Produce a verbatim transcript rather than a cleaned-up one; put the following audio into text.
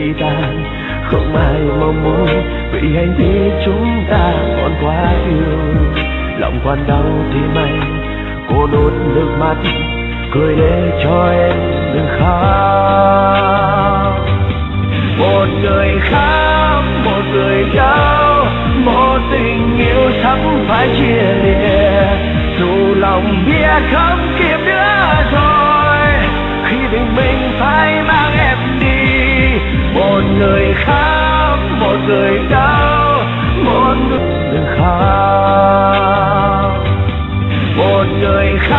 ly tan, không ai mong muốn vì hành vi chúng ta còn quá yêu. Lòng còn đau thì mày cô nuốt nước mắt cười để cho em đừng khóc. Một người khóc, một người đau, một tình yêu sắp phải chia lìa. Dù lòng biết không